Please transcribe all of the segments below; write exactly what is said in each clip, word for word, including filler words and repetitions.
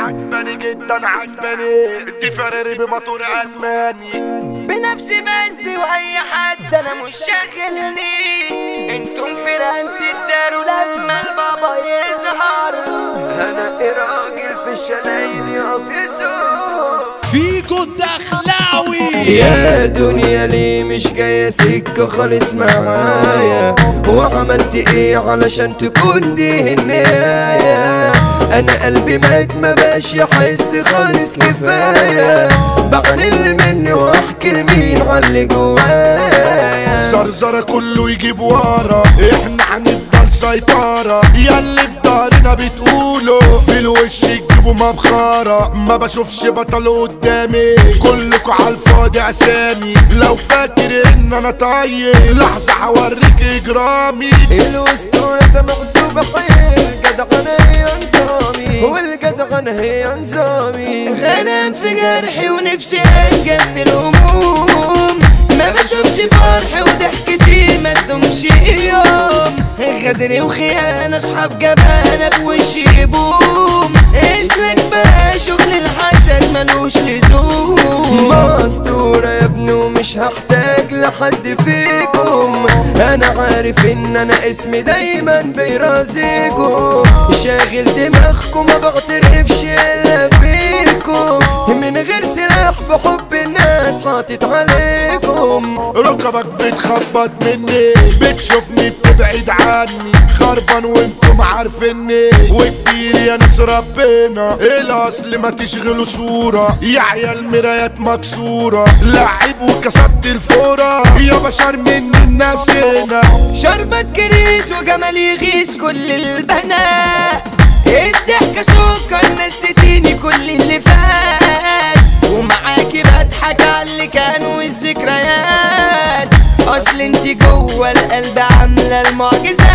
عجباني جدا عجباني دي فراري بموتور الماني. بنفسي بس واي حد انا مش شاغلني، انتم فرقة تداروا لما البابا يظهر. انا راجل في الشدايد يقفزوا فيجو الدخلاوي. يا دنيا ليه مش جاية سكة خالص معايا، وعملت ايه علشان تكون دي النهاية؟ انا قلبي مات ما باش يحس خالص كفاية، بعن اللي مني واحكي لمين عاللي جوايا. زرزرة كله يجيب ورا، احنا هنفضل سيطرة، ياللي في دارنا بتقولوا في الوش تجيبوا مبخرة. ما بشوفش بطل قدامي كلكوا عالفاضي اسامي، لو فاكر ان انا طيب لحظة هوريك اجرامي. الاسطورة محسوبة خير، جدعنا هي نظامي والجدعنا هي نظامي. غنم في جرحي ونفسي انجى من الهموم، ما بشوفش فرحي وضحكتي ما تدومش يوم. غدري وخيانة اصحاب جبانة بوشي بوم، اسلك بقى شغل الحسد ملوش لزوم. مستورة يا ابني ومش هحتاج لحد فيكم، انا عارف ان انا اسمي دايما بيرازيكم. شاغل دماغكم ما بعترفش الا بيكم، من غير سلاح بحب الناس حاطط عليكم. ركبك بتخبط مني بتشوفني بتبعد عني، خربان وانتم عارفيني وكبير يا ناس ربنا. الاصل ما تشغلوا صورة يا عيال مرايات مكسورة، لعب وكسبت الفورة يا بشر مني نفسنا. شربت كريس وجمال يغيس كل البنات، الضحكة سكر نسيتيني كل اللي فات، ومعاكي بضحك على اللي كان والذكريات. اصل انتي جوه القلب عاملة المعجزات،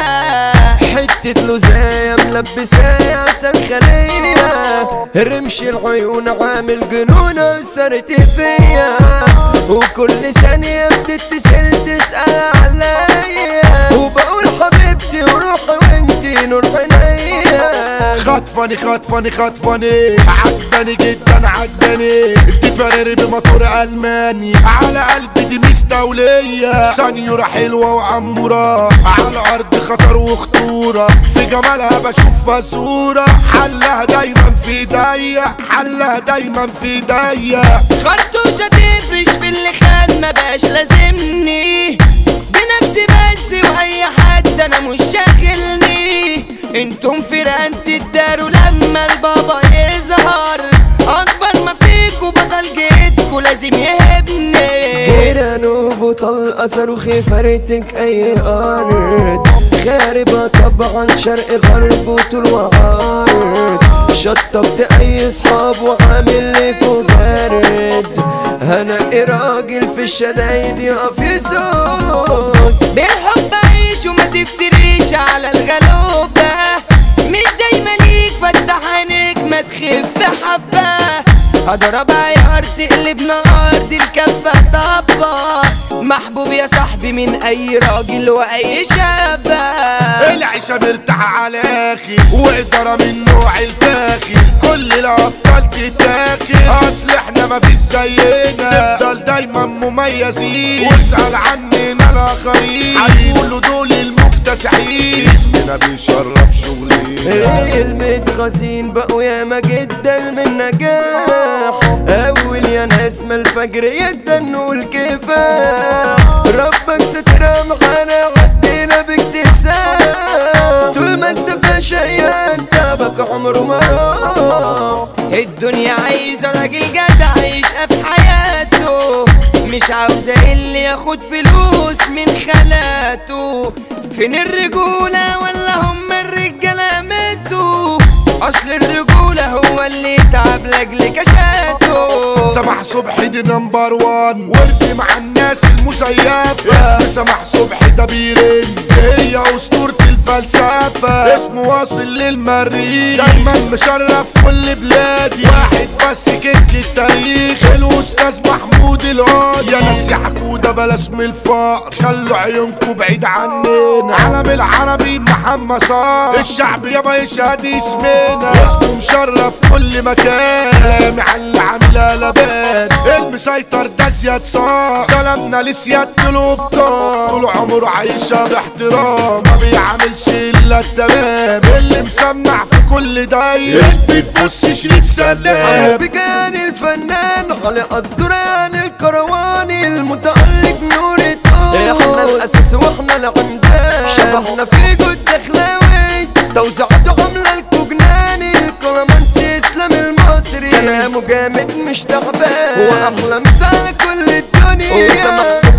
حتة لوزاية ملبسايا عسل خلية، رمش العيون عامل جنونة وسرت فيا، وكل ثانية بتتصل تسأل عليا، وبقول حبيبتي وروحي وانتي نور عينيا. خطفاني خطفاني خطفاني عجباني جدا عجباني دي فراري بموتور الماني، على قلبي دي مستولية، سنيورة حلوة وعمورة، على الارض خطر وخطورة، في جمالها بشوفها صورة، حلها دايما في ايديا حلها دايما في ايديا. خرطوشة تفرش في اللي خان ما بقاش لازمني، بنفسي بس واي حد انا مش شاغلني. انتم فرقة تداروا لما البابا يظهر، اكبر ما فيكوا بطل جيتكوا لازم يهبني. جينا نوفو طلقة صاروخي فرتك اي ارض، غاربة طبعا شرق غرب وطول وعرض، شطبت اي صحاب وعامل ليكوا بارد. انا راجل في الشدايد يقف يسود، بالحب عيش وما تفتريش على الغلوبة، مش دايما ليك فتح عينيك ما تخف حبة. هضرب عيار تقلب نار دي الكفة طبة، محبوب يا صاحبي من اي راجل واي شابة. العيشة مرتاحة على اخي وإدارة من نوع الفاخر، كل الابطال تتاخر، اصل احنا مفيش زينا، نفضل دايما مميزين، واسأل عننا الاخرين هيقولوا دول المكتسحين، اسمنا بيشرف شغلنا. المتغازين بقوا ياما جدا من نجاح، اول يا ناس ما الفجر يدنوا الكفاح، ربك سترة معانا عدينا باكتساب، طول ما انت في شيان تابك عمره ما راح. الدنيا عايزة راجل جدع يشقى في حياته، مش عاوزة اللي ياخد فلوس من خالاته. فين الرجولة ولا هم الرجالة ماتوا؟ اصل الرجولة هو اللي تعب لاجل كشاته. سماح صبحي دي نمبر وان، وردي مع الناس المزيفة، اسم سماح صبحي ده بيرن، هي اسطورة الفلسفة، اسمه واصل للمريخ، دايما مشرف كل بلادي، واحد بس كيك التاريخ، الاستاذ محمود الهادي. يا ناس يا حكودة بلاش من الفقر، خلوا عيونكوا بعيد عننا، علم العربي محمد صار، الشعب يابا يشهد اسمنا، اسمه مشرف كل كل مكان كلامي على اللي عاملها لبان المسيطر ده زياد صار سلامنا لسيادة الابطال طول عمره عايشها باحترام ما بيعملش الا التمام اللي مسمع في كل داير بتبص شريف سلام بجان الفنان على الدران الكرواني المتألق نور الطول احنا الاساس واحنا العمدان شبحنا في جود دخلاوي توزيعات عامله الكوجناني الكلامانسي اسلام المصري كلامه جامد مش تعبان واحلى مثال كل الدنيا